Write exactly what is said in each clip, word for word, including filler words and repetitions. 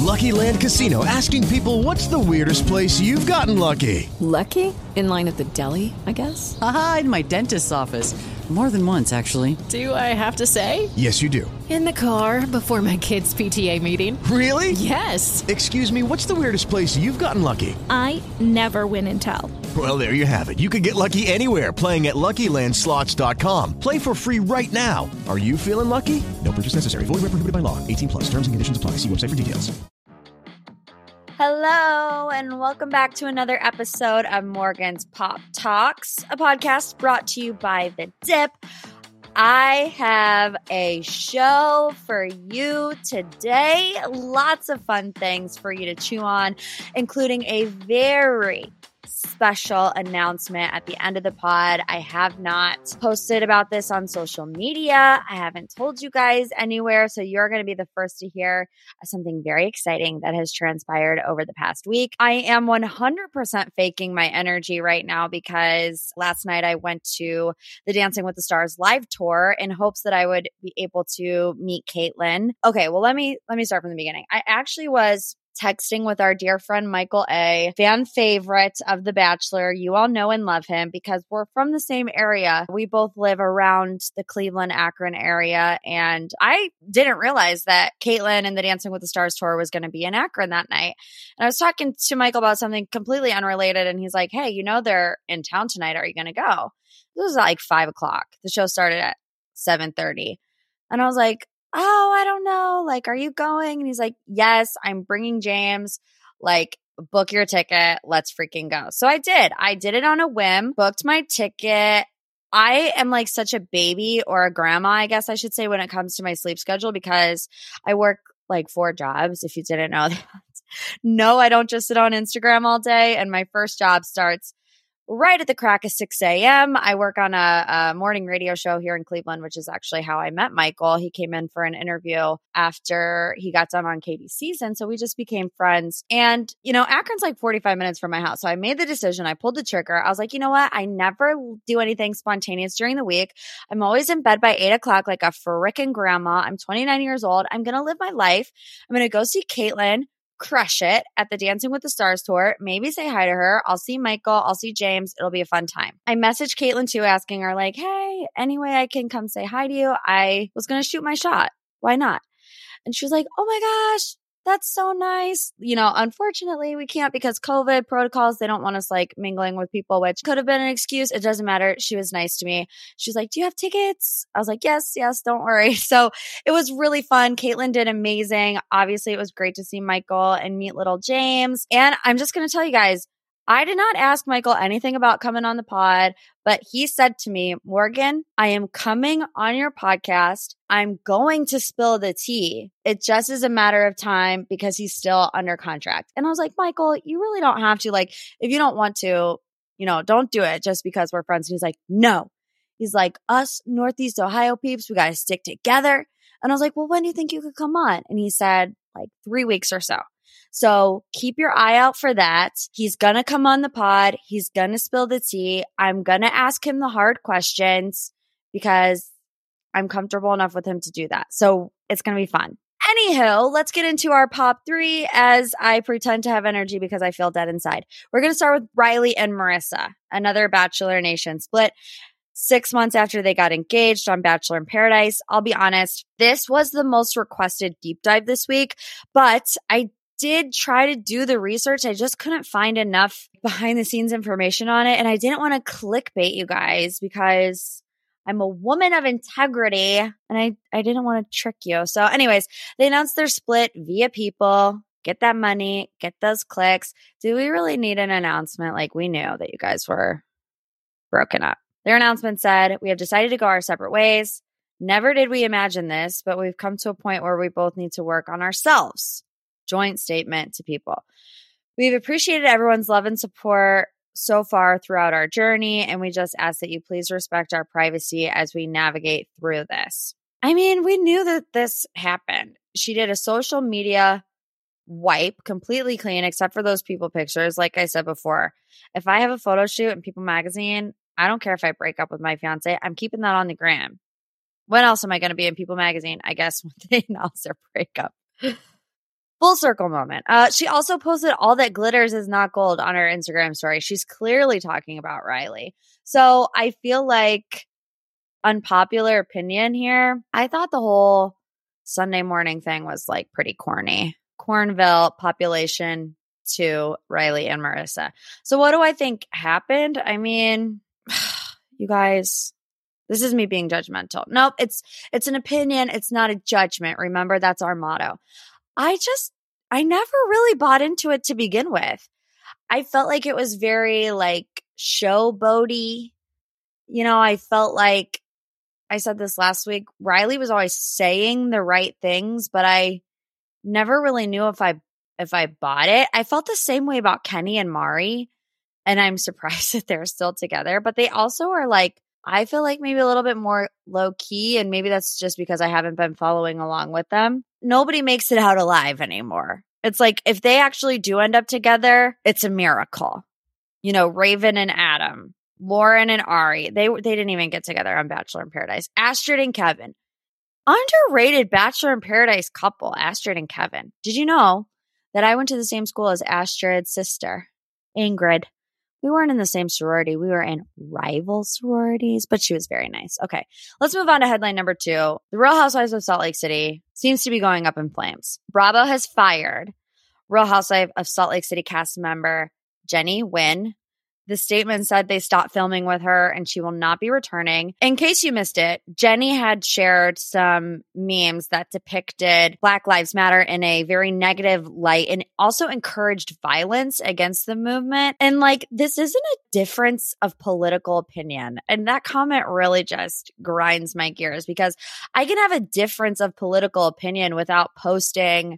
Lucky Land Casino, asking people, what's the weirdest place you've gotten lucky? Lucky? In line at the deli, I guess? Aha, in my dentist's office. More than once, actually. Do I have to say? Yes, you do. In the car before my kids' P T A meeting. Really? Yes. Excuse me, what's the weirdest place you've gotten lucky? I never win and tell. Well, there you have it. You can get lucky anywhere, playing at Lucky Land Slots dot com. Play for free right now. Are you feeling lucky? No purchase necessary. Void where prohibited by law. eighteen plus. Terms and conditions apply. See website for details. Hello, and welcome back to another episode of Morgan's Pop Talks, a podcast brought to you by The Dip. I have a show for you today. Lots of fun things for you to chew on, including a very special announcement at the end of the pod. I have not posted about this on social media. I haven't told you guys anywhere, so you're going to be the first to hear something very exciting that has transpired over the past week. I am one hundred percent faking my energy right now because last night I went to the Dancing with the Stars live tour in hopes that I would be able to meet Kaitlyn. Okay, well let me let me start from the beginning. I actually was texting with our dear friend Michael A., fan favorite of The Bachelor. You all know and love him because we're from the same area. We both live around the Cleveland, Akron area. And I didn't realize that Kaitlyn and the Dancing with the Stars tour was going to be in Akron that night. And I was talking to Michael about something completely unrelated. And he's like, hey, you know, they're in town tonight. Are you going to go? This was at like five o'clock. The show started at seven thirty. And I was like, oh, I don't know. Like, are you going? And he's like, yes, I'm bringing James. Like, book your ticket. Let's freaking go. So I did. I did it on a whim, booked my ticket. I am like such a baby or a grandma, I guess I should say, when it comes to my sleep schedule because I work like four jobs, if you didn't know that. No, I don't just sit on Instagram all day. And my first job starts right at the crack of six a.m. I work on a, a morning radio show here in Cleveland, which is actually how I met Michael. He came in for an interview after he got done on Katie's season. So we just became friends. And, you know, Akron's like forty-five minutes from my house. So I made the decision. I pulled the trigger. I was like, you know what? I never do anything spontaneous during the week. I'm always in bed by eight o'clock like a frickin' grandma. I'm twenty-nine years old. I'm going to live my life. I'm going to go see Kaitlyn. Crush it at the Dancing with the Stars tour. Maybe say hi to her. I'll see Michael. I'll see James. It'll be a fun time. I messaged Kaitlyn too, asking her like, hey, any way I can come say hi to you? I was going to shoot my shot. Why not? And she was like, oh my gosh, that's so nice. You know, unfortunately, we can't because COVID protocols, they don't want us like mingling with people, which could have been an excuse. It doesn't matter. She was nice to me. She was like, do you have tickets? I was like, yes, yes, don't worry. So it was really fun. Kaitlyn did amazing. Obviously, it was great to see Michael and meet little James. And I'm just going to tell you guys, I did not ask Michael anything about coming on the pod, but he said to me, Morgan, I am coming on your podcast. I'm going to spill the tea. It just is a matter of time because he's still under contract. And I was like, Michael, you really don't have to. Like, if you don't want to, you know, don't do it just because we're friends. And he's like, no. He's like, us Northeast Ohio peeps, we got to stick together. And I was like, well, when do you think you could come on? And he said, like three weeks or so. So keep your eye out for that. He's going to come on the pod. He's going to spill the tea. I'm going to ask him the hard questions because I'm comfortable enough with him to do that. So it's going to be fun. Anyhow, let's get into our pop three as I pretend to have energy because I feel dead inside. We're going to start with Riley and Marissa, another Bachelor Nation split. Six months after they got engaged on Bachelor in Paradise. I'll be honest, this was the most requested deep dive this week, but I did try to do the research. I just couldn't find enough behind the scenes information on it. And I didn't want to clickbait you guys because I'm a woman of integrity and I, I didn't want to trick you. So anyways, they announced their split via People. Get that money, get those clicks. Do we really need an announcement? Like we knew that you guys were broken up. Their announcement said, we have decided to go our separate ways. Never did we imagine this, but we've come to a point where we both need to work on ourselves. Joint statement to People. We've appreciated everyone's love and support so far throughout our journey, and we just ask that you please respect our privacy as we navigate through this. I mean, we knew that this happened. She did a social media wipe, completely clean, except for those People pictures. Like I said before, if I have a photo shoot in People magazine, I don't care if I break up with my fiance. I'm keeping that on the gram. When else am I going to be in People magazine? I guess when they announce their breakup. Full circle moment. Uh, she also posted all that glitters is not gold on her Instagram story. She's clearly talking about Riley. So I feel like unpopular opinion here. I thought the whole Sunday morning thing was like pretty corny. Cornville population to Riley and Marissa. So what do I think happened? I mean, you guys, this is me being judgmental. Nope, it's it's an opinion. It's not a judgment. Remember, that's our motto. I just, I never really bought into it to begin with. I felt like it was very like showboaty. You know, I felt like, I said this last week, Riley was always saying the right things, but I never really knew if I if I bought it. I felt the same way about Kenny and Mari, and I'm surprised that they're still together. But they also are like, I feel like maybe a little bit more low key, and maybe that's just because I haven't been following along with them. Nobody makes it out alive anymore. It's like if they actually do end up together, it's a miracle. You know, Raven and Adam, Lauren and Ari, they they didn't even get together on Bachelor in Paradise. Astrid and Kevin. Underrated Bachelor in Paradise couple, Astrid and Kevin. Did you know that I went to the same school as Astrid's sister, Ingrid? We weren't in the same sorority. We were in rival sororities, but she was very nice. Okay, let's move on to headline number two. The Real Housewives of Salt Lake City seems to be going up in flames. Bravo has fired Real Housewife of Salt Lake City cast member Jenny Nguyen. The statement said they stopped filming with her and she will not be returning. In case you missed it, Jenny had shared some memes that depicted Black Lives Matter in a very negative light and also encouraged violence against the movement. And like, this isn't a difference of political opinion. And that comment really just grinds my gears because I can have a difference of political opinion without posting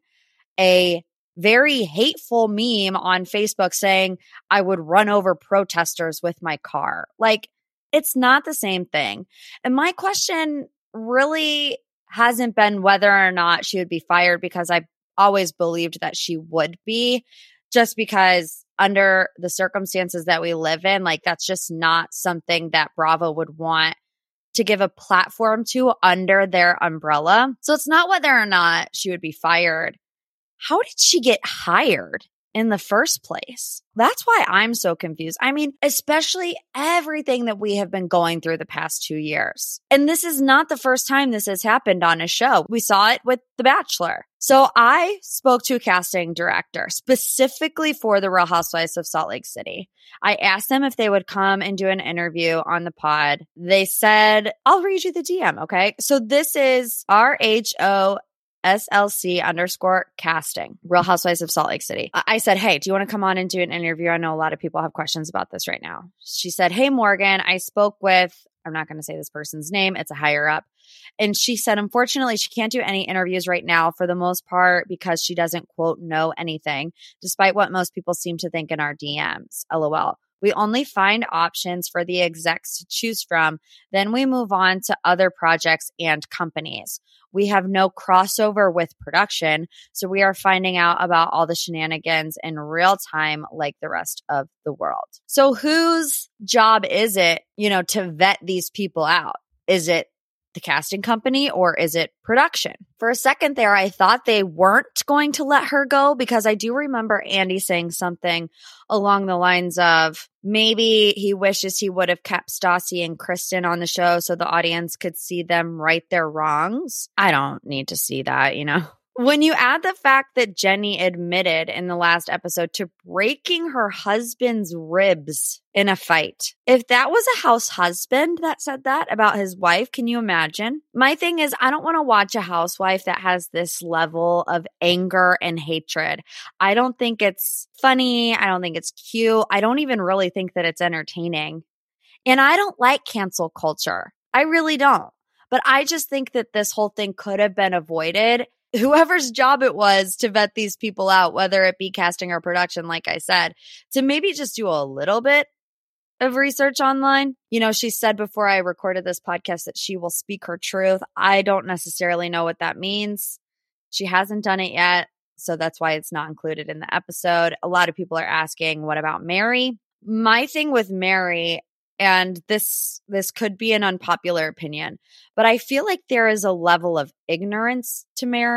a very hateful meme on Facebook saying I would run over protesters with my car. Like, it's not the same thing. And my question really hasn't been whether or not she would be fired, because I always believed that she would be, just because under the circumstances that we live in, like, that's just not something that Bravo would want to give a platform to under their umbrella. So it's not whether or not she would be fired. How did she get hired in the first place? That's why I'm so confused. I mean, especially everything that we have been going through the past two years. And this is not the first time this has happened on a show. We saw it with The Bachelor. So I spoke to a casting director specifically for the Real Housewives of Salt Lake City. I asked them if they would come and do an interview on the pod. They said, I'll read you the D M, okay? So this is R H O S L C underscore casting, Real Housewives of Salt Lake City. I said, hey, do you want to come on and do an interview? I know a lot of people have questions about this right now. She said, hey, Morgan, I spoke with, I'm not going to say this person's name, it's a higher up. And she said, unfortunately, she can't do any interviews right now for the most part because she doesn't, quote, know anything, despite what most people seem to think in our D Ms. LOL. We only find options for the execs to choose from. Then we move on to other projects and companies. We have no crossover with production, so we are finding out about all the shenanigans in real time like the rest of the world. So whose job is it, you know, to vet these people out? Is it the casting company or is it production? For a second there, I thought they weren't going to let her go because I do remember Andy saying something along the lines of maybe he wishes he would have kept Stassi and Kristen on the show so the audience could see them right their wrongs. I don't need to see that, you know. When you add the fact that Jenny admitted in the last episode to breaking her husband's ribs in a fight, if that was a house husband that said that about his wife, can you imagine? My thing is, I don't want to watch a housewife that has this level of anger and hatred. I don't think it's funny. I don't think it's cute. I don't even really think that it's entertaining. And I don't like cancel culture. I really don't. But I just think that this whole thing could have been avoided. Whoever's job it was to vet these people out, whether it be casting or production, like I said, to maybe just do a little bit of research online. You know, she said before I recorded this podcast that she will speak her truth. I don't necessarily know what that means. She hasn't done it yet, so that's why it's not included in the episode. A lot of people are asking, what about Mary? My thing with Mary, and this this could be an unpopular opinion, but I feel like there is a level of ignorance to Mary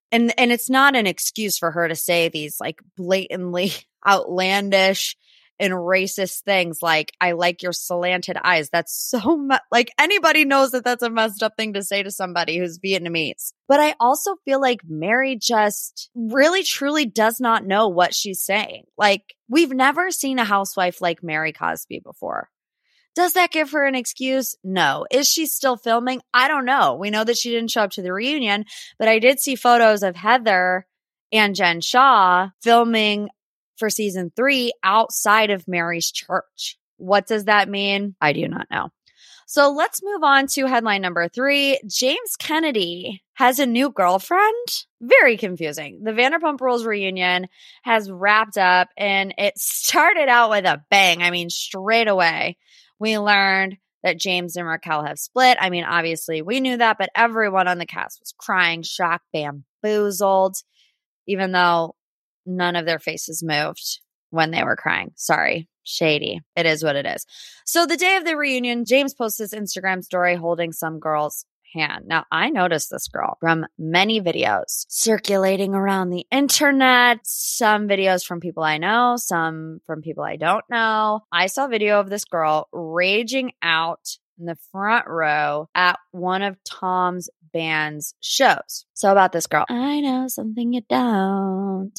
and and it's not an excuse for her to say these like blatantly outlandish and racist things like, I like your slanted eyes. That's so much like anybody knows that that's a messed up thing to say to somebody who's Vietnamese. But I also feel like Mary just really truly does not know what she's saying. Like, we've never seen a housewife like Mary Cosby before. Does that give her an excuse? No. Is she still filming? I don't know. We know that she didn't show up to the reunion, but I did see photos of Heather and Jen Shah filming for season three outside of Mary's church. What does that mean? I do not know. So let's move on to headline number three. James Kennedy has a new girlfriend. Very confusing. The Vanderpump Rules reunion has wrapped up and it started out with a bang. I mean, straight away, we learned that James and Raquel have split. I mean, obviously we knew that, but everyone on the cast was crying, shocked, bamboozled, even though none of their faces moved when they were crying. Sorry. Shady. It is what it is. So the day of the reunion, James posts his Instagram story holding some girl's hand. Now, I noticed this girl from many videos circulating around the internet, some videos from people I know, some from people I don't know. I saw a video of this girl raging out in the front row at one of Tom's band's shows. So about this girl. I know something you don't.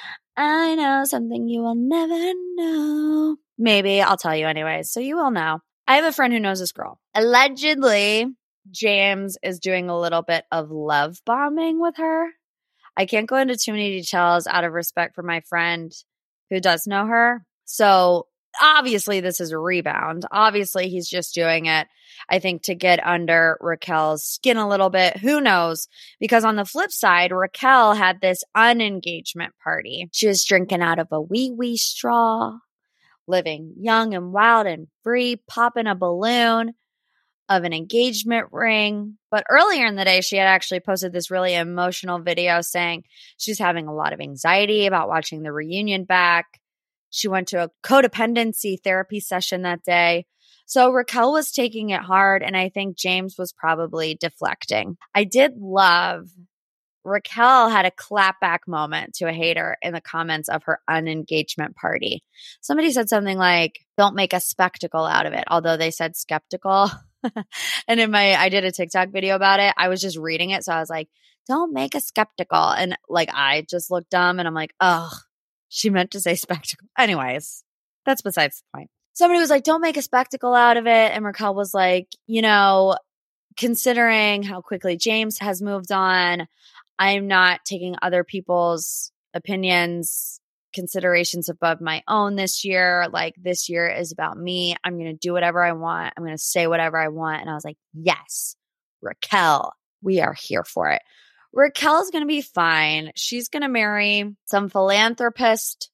I know something you will never know. Maybe I'll tell you anyways, so you will know. I have a friend who knows this girl. Allegedly, James is doing a little bit of love bombing with her. I can't go into too many details out of respect for my friend who does know her. So obviously this is a rebound. Obviously he's just doing it, I think, to get under Raquel's skin a little bit. Who knows? Because on the flip side, Raquel had this unengagement party. She was drinking out of a wee-wee straw, living young and wild and free, popping a balloon of an engagement ring. But earlier in the day, she had actually posted this really emotional video saying she's having a lot of anxiety about watching the reunion back. She went to a codependency therapy session that day. So Raquel was taking it hard, and I think James was probably deflecting. I did love Raquel had a clapback moment to a hater in the comments of her unengagement party. Somebody said something like, don't make a spectacle out of it, although they said skeptical. And in my, I did a TikTok video about it. I was just reading it. So I was like, don't make a spectacle. And like, I just looked dumb and I'm like, oh, she meant to say spectacle. Anyways, that's besides the point. Somebody was like, don't make a spectacle out of it. And Raquel was like, you know, considering how quickly James has moved on, I'm not taking other people's opinions, considerations above my own this year. Like, this year is about me. I'm going to do whatever I want. I'm going to say whatever I want. And I was like, yes, Raquel, we are here for it. Raquel's going to be fine. She's going to marry some philanthropist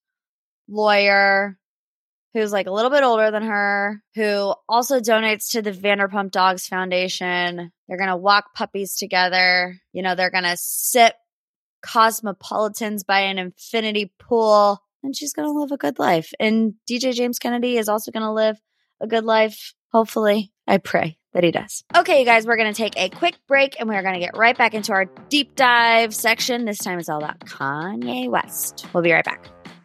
lawyer who's like a little bit older than her, who also donates to the Vanderpump Dogs Foundation. They're going to walk puppies together. You know, they're going to sip Cosmopolitans by an infinity pool, and she's going to live a good life. And D J James Kennedy is also going to live a good life. Hopefully, I pray that he does. Okay, you guys, we're going to take a quick break and we're going to get right back into our deep dive section. This time it's all about Kanye West. We'll be right back.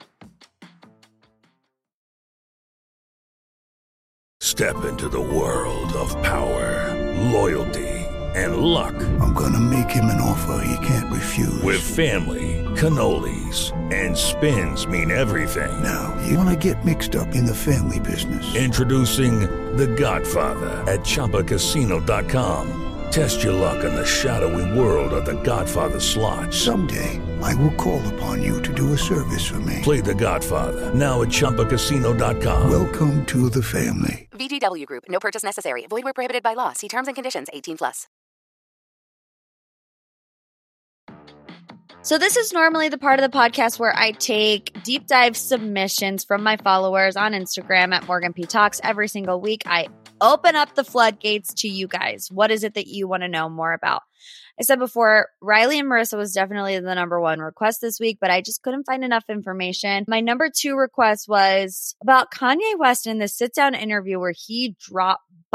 Step into the world of power, loyalty, and luck. I'm gonna make him an offer he can't refuse. With family, cannolis, and spins mean everything. Now, you wanna get mixed up in the family business. Introducing The Godfather at Chumba Casino dot com. Test your luck in the shadowy world of The Godfather slot. Someday, I will call upon you to do a service for me. Play The Godfather, now at Chumba Casino dot com. Welcome to the family. V G W Group. No purchase necessary. Void where prohibited by law. See terms and conditions. eighteen plus. So this is normally the part of the podcast where I take deep dive submissions from my followers on Instagram at Morgan P Talks. Every single week, I open up the floodgates to you guys. What is it that you want to know more about? I said before, Riley and Marissa was definitely the number one request this week, but I just couldn't find enough information. My number two request was about Kanye West in the sit-down interview where he dropped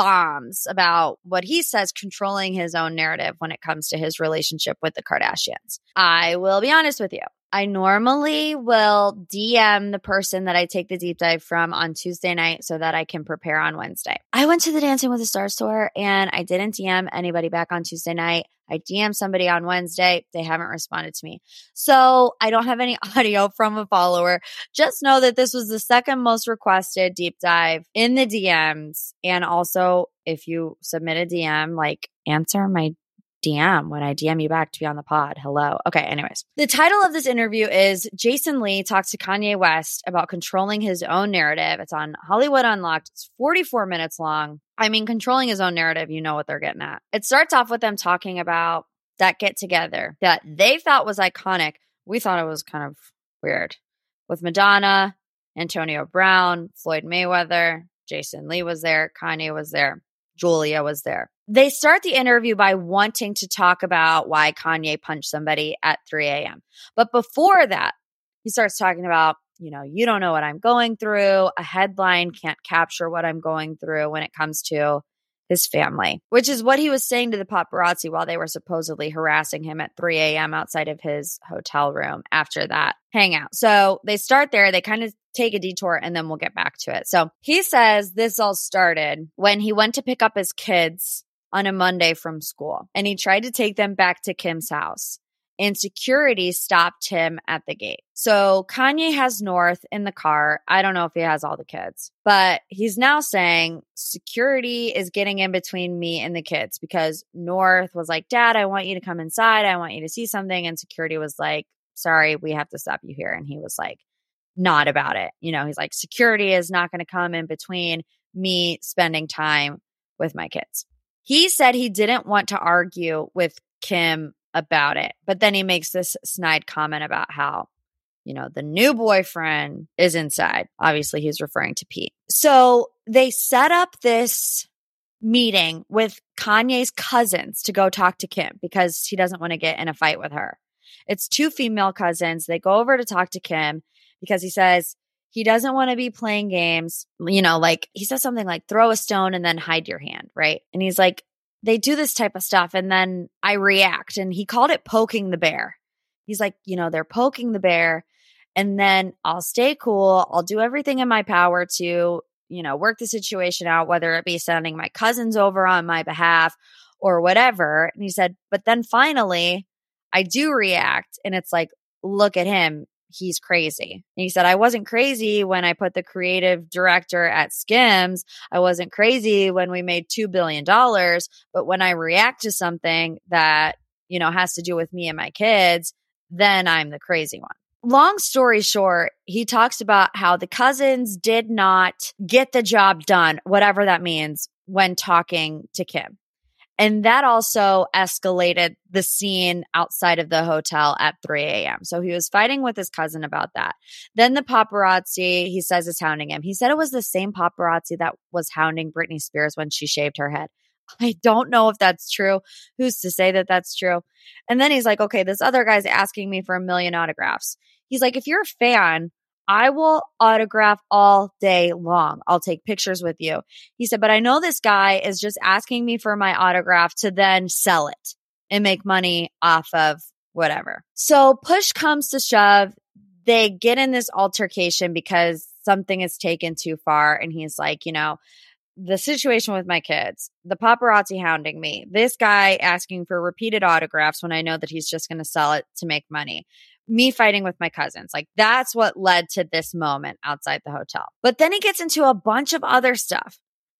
bombs about what he says controlling his own narrative when it comes to his relationship with the Kardashians. I will be honest with you. I normally will D M the person that I take the deep dive from on Tuesday night so that I can prepare on Wednesday. I went to the Dancing with the Stars tour and I didn't D M anybody back on Tuesday night. I D M'd somebody on Wednesday. They haven't responded to me. So I don't have any audio from a follower. Just know that this was the second most requested deep dive in the D Ms. And also, if you submit a D M, like answer my D M when I D M you back to be on the pod. Hello. Okay. Anyways, the title of this interview is Jason Lee talks to Kanye West about controlling his own narrative. It's on Hollywood Unlocked. It's forty-four minutes long. I mean, controlling his own narrative, you know what they're getting at. It starts off with them talking about that get together that they thought was iconic. We thought it was kind of weird with Madonna, Antonio Brown, Floyd Mayweather, Jason Lee was there, Kanye was there, Julia was there. They start the interview by wanting to talk about why Kanye punched somebody at three a.m. But before that, he starts talking about, you know, you don't know what I'm going through. A headline can't capture what I'm going through when it comes to his family, which is what he was saying to the paparazzi while they were supposedly harassing him at three a.m. outside of his hotel room after that hangout. So they start there. They kind of take a detour and then we'll get back to it. So he says this all started when he went to pick up his kids on a Monday from school and he tried to take them back to Kim's house and security stopped him at the gate. So Kanye has North in the car. I don't know if he has all the kids, but he's now saying security is getting in between me and the kids because North was like, Dad, I want you to come inside. I want you to see something. And security was like, sorry, we have to stop you here. And he was like, not about it. You know, he's like, security is not going to come in between me spending time with my kids. He said he didn't want to argue with Kim about it, but then he makes this snide comment about how, you know, the new boyfriend is inside. Obviously, he's referring to Pete. So they set up this meeting with Kanye's cousins to go talk to Kim because he doesn't want to get in a fight with her. It's two female cousins. They go over to talk to Kim because he says he doesn't want to be playing games. You know, like he says something like throw a stone and then hide your hand, right? And he's like, they do this type of stuff and then I react. And he called it poking the bear. He's like, you know, they're poking the bear and then I'll stay cool. I'll do everything in my power to, you know, work the situation out, whether it be sending my cousins over on my behalf or whatever. And he said, but then finally I do react and it's like, look at him. He's crazy. And he said, I wasn't crazy when I put the creative director at Skims. I wasn't crazy when we made two billion dollars. But when I react to something that, you know, has to do with me and my kids, then I'm the crazy one. Long story short, he talks about how the cousins did not get the job done, whatever that means, when talking to Kim. And that also escalated the scene outside of the hotel at three a.m. So he was fighting with his cousin about that. Then the paparazzi, he says, is hounding him. He said it was the same paparazzi that was hounding Britney Spears when she shaved her head. I don't know if that's true. Who's to say that that's true? And then he's like, okay, this other guy's asking me for a million autographs. He's like, if you're a fan, I will autograph all day long. I'll take pictures with you. He said, but I know this guy is just asking me for my autograph to then sell it and make money off of whatever. So push comes to shove. They get in this altercation because something is taken too far. And he's like, you know, the situation with my kids, the paparazzi hounding me, this guy asking for repeated autographs when I know that he's just going to sell it to make money. Me fighting with my cousins. Like that's what led to this moment outside the hotel. But then he gets into a bunch of other stuff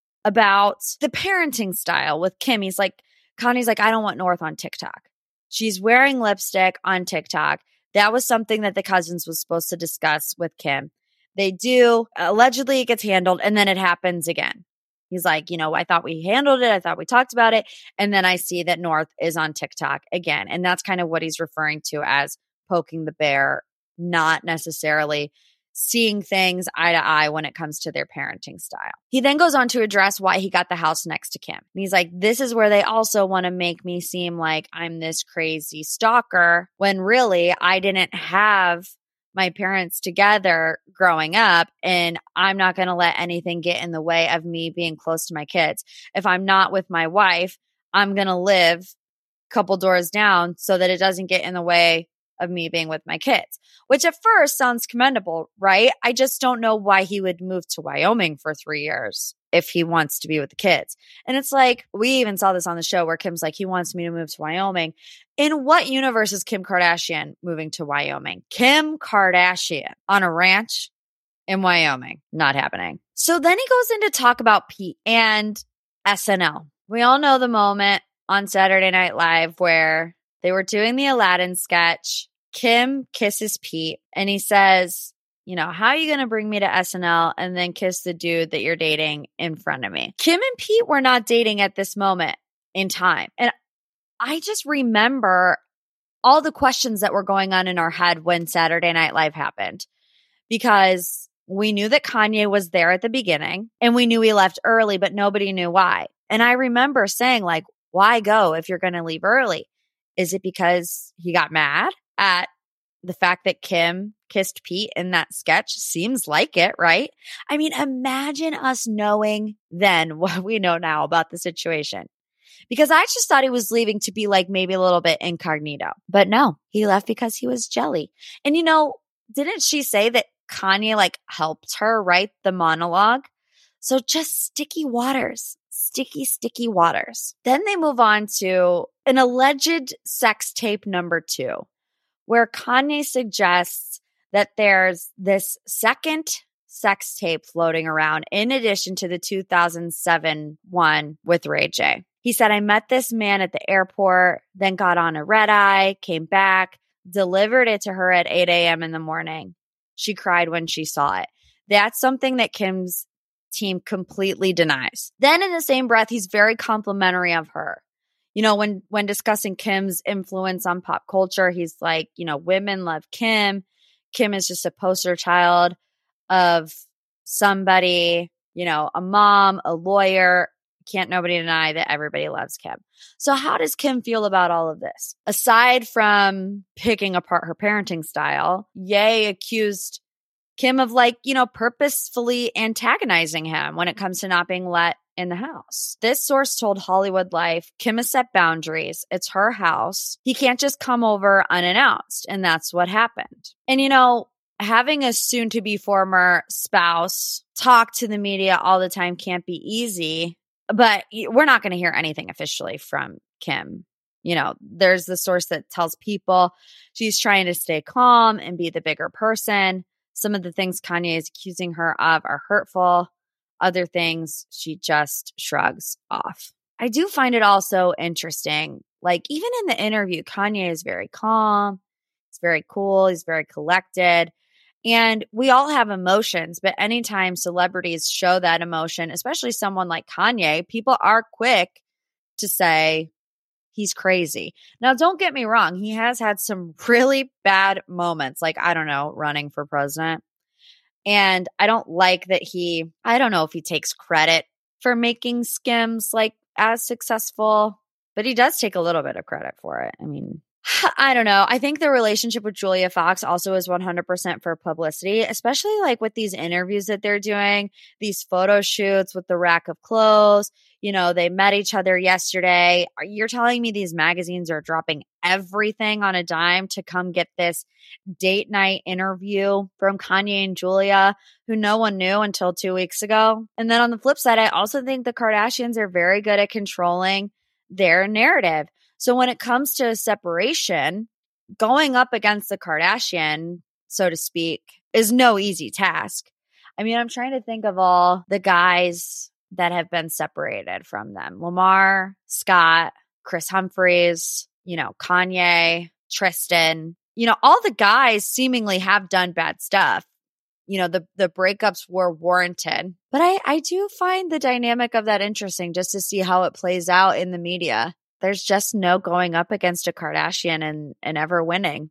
about the parenting style with Kim. He's like, Kanye's like, I don't want North on TikTok. She's wearing lipstick on TikTok. That was something that the cousins was supposed to discuss with Kim. They do. Allegedly it gets handled and then it happens again. He's like, you know, I thought we handled it. I thought we talked about it. And then I see that North is on TikTok again. And that's kind of what he's referring to as poking the bear, not necessarily seeing things eye to eye when it comes to their parenting style. He then goes on to address why he got the house next to Kim. And he's like, this is where they also want to make me seem like I'm this crazy stalker when really I didn't have my parents together growing up, and I'm not going to let anything get in the way of me being close to my kids. If I'm not with my wife, I'm going to live a couple doors down so that it doesn't get in the way of me being with my kids, which at first sounds commendable, right? I just don't know why he would move to Wyoming for three years if he wants to be with the kids. And it's like, we even saw this on the show where Kim's like, he wants me to move to Wyoming. In what universe is Kim Kardashian moving to Wyoming? Kim Kardashian on a ranch in Wyoming. Not happening. So then he goes in to talk about Pete and S N L. We all know the moment on Saturday Night Live where they were doing the Aladdin sketch. Kim kisses Pete and he says, you know, how are you going to bring me to S N L and then kiss the dude that you're dating in front of me? Kim and Pete were not dating at this moment in time. And I just remember all the questions that were going on in our head when Saturday Night Live happened, because we knew that Kanye was there at the beginning and we knew he left early, but nobody knew why. And I remember saying, like, why go if you're going to leave early? Is it because he got mad at the fact that Kim kissed Pete in that sketch? Seems like it, right? I mean, imagine us knowing then what we know now about the situation. Because I just thought he was leaving to be like maybe a little bit incognito. But no, he left because he was jelly. And you know, didn't she say that Kanye like helped her write the monologue? So just sticky waters. Sticky, sticky waters. Then they move on to an alleged sex tape number two, where Kanye suggests that there's this second sex tape floating around in addition to the two thousand seven one with Ray J. He said, I met this man at the airport, then got on a red eye, came back, delivered it to her at eight a.m. in the morning. She cried when she saw it. That's something that Kim's team completely denies. Then in the same breath, he's very complimentary of her. You know, when when discussing Kim's influence on pop culture, he's like, you know, women love Kim. Kim is just a poster child of somebody, you know, a mom, a lawyer. Can't nobody deny that everybody loves Kim. So how does Kim feel about all of this? Aside from picking apart her parenting style, Ye accused Kim of like, you know, purposefully antagonizing him when it comes to not being let in the house. This source told Hollywood Life, Kim has set boundaries. It's her house. He can't just come over unannounced. And that's what happened. And, you know, having a soon-to-be former spouse talk to the media all the time can't be easy, but we're not going to hear anything officially from Kim. You know, there's the source that tells people she's trying to stay calm and be the bigger person. Some of the things Kanye is accusing her of are hurtful. Other things she just shrugs off. I do find it also interesting. Like, even in the interview, Kanye is very calm. He's very cool. He's very collected. And we all have emotions, but anytime celebrities show that emotion, especially someone like Kanye, people are quick to say he's crazy. Now, don't get me wrong. He has had some really bad moments, like, I don't know, running for president. And I don't like that he, I don't know if he takes credit for making Skims like as successful, but he does take a little bit of credit for it. I mean, I don't know. I think the relationship with Julia Fox also is one hundred percent for publicity, especially like with these interviews that they're doing, these photo shoots with the rack of clothes. You know, they met each other yesterday. You're telling me these magazines are dropping everything on a dime to come get this date night interview from Kanye and Julia, who no one knew until two weeks ago. And then on the flip side, I also think the Kardashians are very good at controlling their narrative. So when it comes to separation, going up against the Kardashian, so to speak, is no easy task. I mean, I'm trying to think of all the guys that have been separated from them. Lamar, Scott, Chris Humphries, you know, Kanye, Tristan. You know, all the guys seemingly have done bad stuff. You know, the, the breakups were warranted. But I, I do find the dynamic of that interesting just to see how it plays out in the media. There's just no going up against a Kardashian and, and ever winning.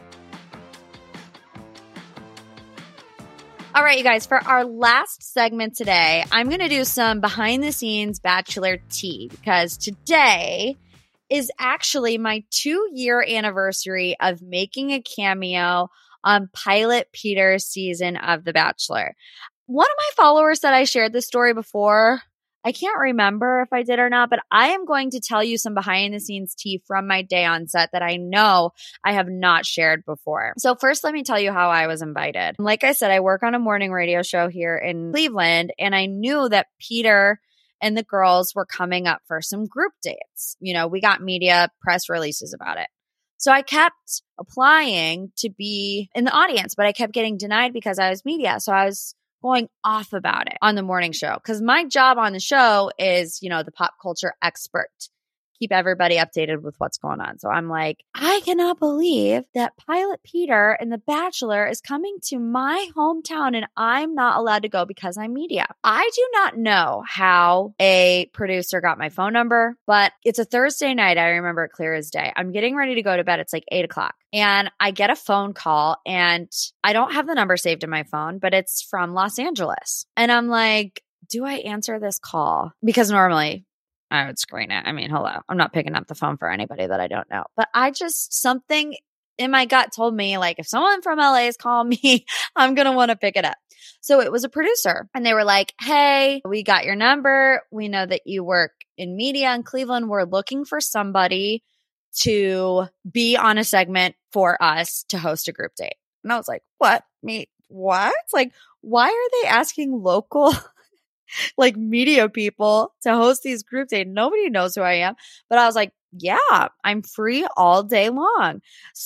All right, you guys, for our last segment today, I'm going to do some behind the scenes Bachelor tea because today is actually my two year anniversary of making a cameo on Pilot Peter's season of The Bachelor. One of my followers said I shared this story before. I can't remember if I did or not, but I am going to tell you some behind the scenes tea from my day on set that I know I have not shared before. So first, let me tell you how I was invited. Like I said, I work on a morning radio show here in Cleveland, and I knew that Peter and the girls were coming up for some group dates. You know, we got media press releases about it. So I kept applying to be in the audience, but I kept getting denied because I was media. So I was going off about it on the morning show because my job on the show is, you know, the pop culture expert. Keep everybody updated with what's going on. So I'm like, I cannot believe that Pilot Peter and The Bachelor is coming to my hometown and I'm not allowed to go because I'm media. I do not know how a producer got my phone number, but it's a Thursday night. I remember it clear as day. I'm getting ready to go to bed. It's like eight o'clock. And I get a phone call and I don't have the number saved in my phone, but it's from Los Angeles. And I'm like, do I answer this call? Because normally I would screen it. I mean, hello, I'm not picking up the phone for anybody that I don't know. But I just, something in my gut told me, like, if someone from L A is calling me, I'm going to want to pick it up. So it was a producer. And they were like, hey, we got your number. We know that you work in media in Cleveland. We're looking for somebody to be on a segment for us to host a group date. And I was like, what? Me? What? Like, why are they asking local like media people to host these group dates? Nobody knows who I am. But I was like, yeah, I'm free all day long.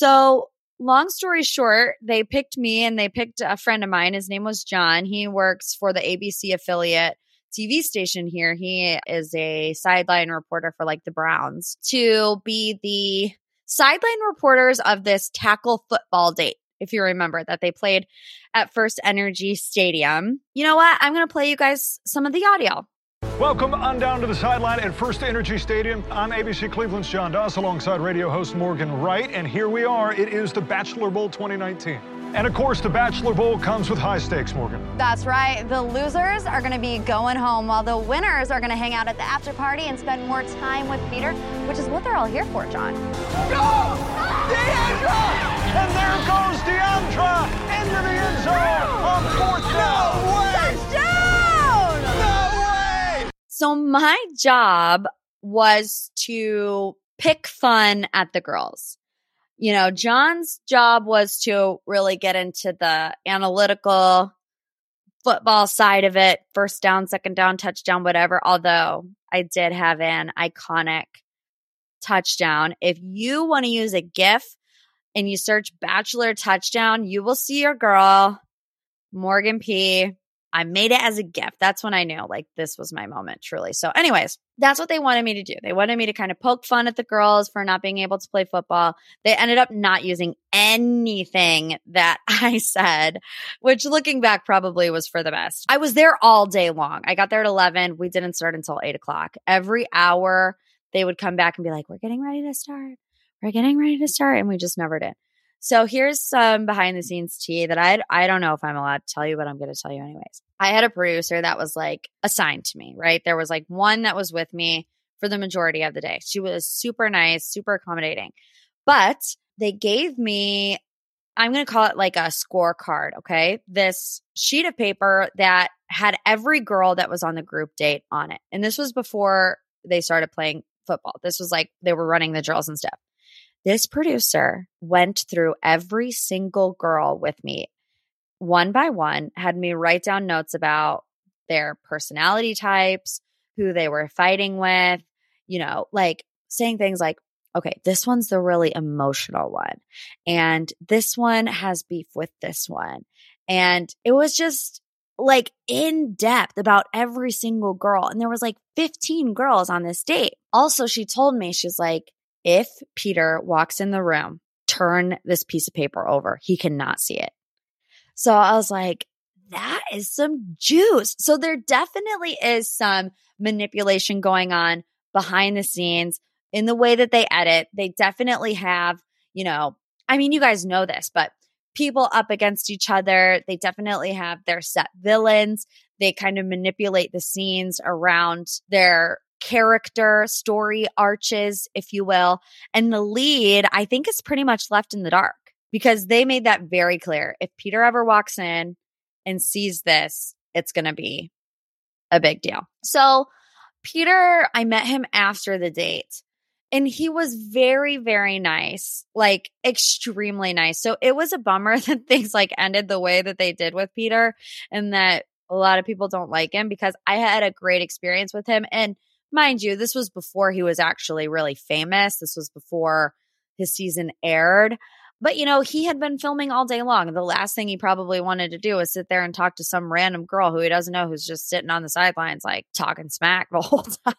So long story short, they picked me and they picked a friend of mine. His name was John. He works for the A B C affiliate T V station here. He is a sideline reporter for like the Browns to be the sideline reporters of this tackle football date. If you remember that they played at First Energy Stadium. You know what? I'm going to play you guys some of the audio. Welcome on down to the sideline at First Energy Stadium. I'm A B C Cleveland's John Doss alongside radio host Morgan Wright. And here we are. It is the Bachelor Bowl twenty nineteen. And of course, the Bachelor Bowl comes with high stakes, Morgan. That's right. The losers are going to be going home while the winners are going to hang out at the after party and spend more time with Peter, which is what they're all here for, John. Go! Deandra! And there goes Deandra into the end zone on fourth down. No way! Touchdown! No way! So my job was to pick fun at the girls. You know, John's job was to really get into the analytical football side of it, first down, second down, touchdown, whatever. Although I did have an iconic touchdown. If you want to use a GIF and you search Bachelor touchdown, you will see your girl, Morgan P. I made it as a GIF. That's when I knew, like, this was my moment, truly. So anyways, that's what they wanted me to do. They wanted me to kind of poke fun at the girls for not being able to play football. They ended up not using anything that I said, which looking back probably was for the best. I was there all day long. I got there at eleven. We didn't start until eight o'clock. Every hour they would come back and be like, we're getting ready to start. We're getting ready to start. And we just never did. So here's some behind the scenes tea that I I don't know if I'm allowed to tell you, but I'm going to tell you anyways. I had a producer that was like assigned to me, right? There was like one that was with me for the majority of the day. She was super nice, super accommodating. But they gave me, I'm going to call it like a scorecard, okay? This sheet of paper that had every girl that was on the group date on it. And this was before they started playing football. This was like they were running the drills and stuff. This producer went through every single girl with me one by one, had me write down notes about their personality types, who they were fighting with, you know, like saying things like, okay, this one's the really emotional one. And this one has beef with this one. And it was just like in depth about every single girl. And there was like fifteen girls on this date. Also, she told me, she's like, if Peter walks in the room, turn this piece of paper over. He cannot see it. So I was like, that is some juice. So there definitely is some manipulation going on behind the scenes in the way that they edit. They definitely have, you know, I mean, you guys know this, but people up against each other. They definitely have their set villains. They kind of manipulate the scenes around their character story arches, if you will. And the lead, I think, is pretty much left in the dark. because they made that very clear. If Peter ever walks in and sees this, it's going to be a big deal. So Peter, I met him after the date. And he was very, very nice, like extremely nice. So it was a bummer that things like ended the way that they did with Peter and that a lot of people don't like him, because I had a great experience with him. And mind you, this was before he was actually really famous. This was before his season aired. But, you know, he had been filming all day long. The last thing he probably wanted to do was sit there and talk to some random girl who he doesn't know, who's just sitting on the sidelines, like talking smack the whole time.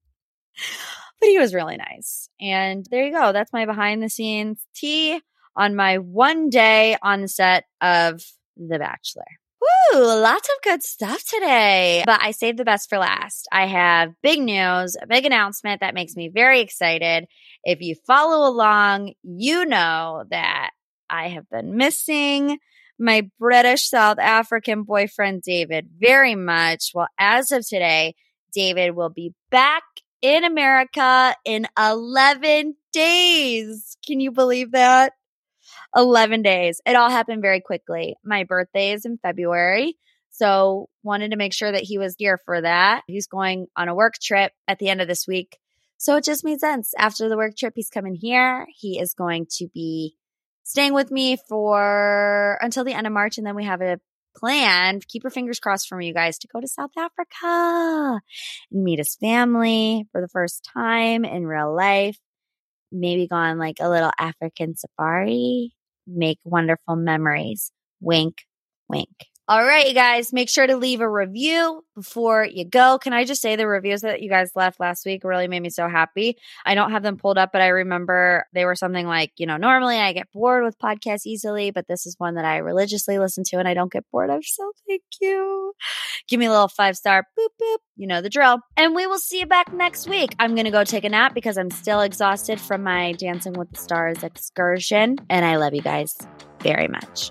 But he was really nice. And there you go. That's my behind the scenes tea on my one day on the set of The Bachelor. Woo, lots of good stuff today. But I saved the best for last. I have big news, a big announcement that makes me very excited. If you follow along, you know that I have been missing my British South African boyfriend, David, very much. Well, as of today, David will be back in America in eleven days. Can you believe that? eleven days. It all happened very quickly. My birthday is in February, so wanted to make sure that he was here for that. He's going on a work trip at the end of this week. So it just made sense. After the work trip, he's coming here. He is going to be staying with me for until the end of March, and then we have a plan. Keep your fingers crossed for me, you guys, to go to South Africa and meet his family for the first time in real life. Maybe go on like a little African safari. Make wonderful memories. Wink, wink. All right, you guys, make sure to leave a review before you go. Can I just say the reviews that you guys left last week really made me so happy? I don't have them pulled up, but I remember they were something like, you know, normally I get bored with podcasts easily, but this is one that I religiously listen to and I don't get bored of. So thank you. Give me a little five star boop, boop. You know the drill. And we will see you back next week. I'm going to go take a nap because I'm still exhausted from my Dancing with the Stars excursion. And I love you guys very much.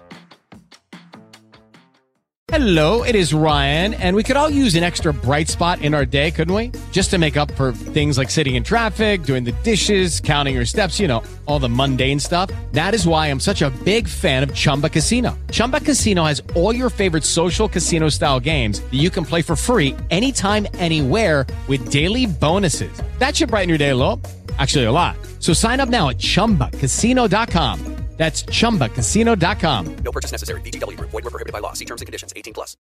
Hello, it is Ryan, and we could all use an extra bright spot in our day, couldn't we? Just to make up for things like sitting in traffic, doing the dishes, counting your steps, you know, all the mundane stuff. That is why I'm such a big fan of Chumba Casino. Chumba Casino has all your favorite social casino-style games that you can play for free anytime, anywhere with daily bonuses. That should brighten your day a little. Actually, a lot. So sign up now at chumba casino dot com. That's chumba casino dot com. No purchase necessary. V G W Group. Void where prohibited by law. See terms and conditions. eighteen plus.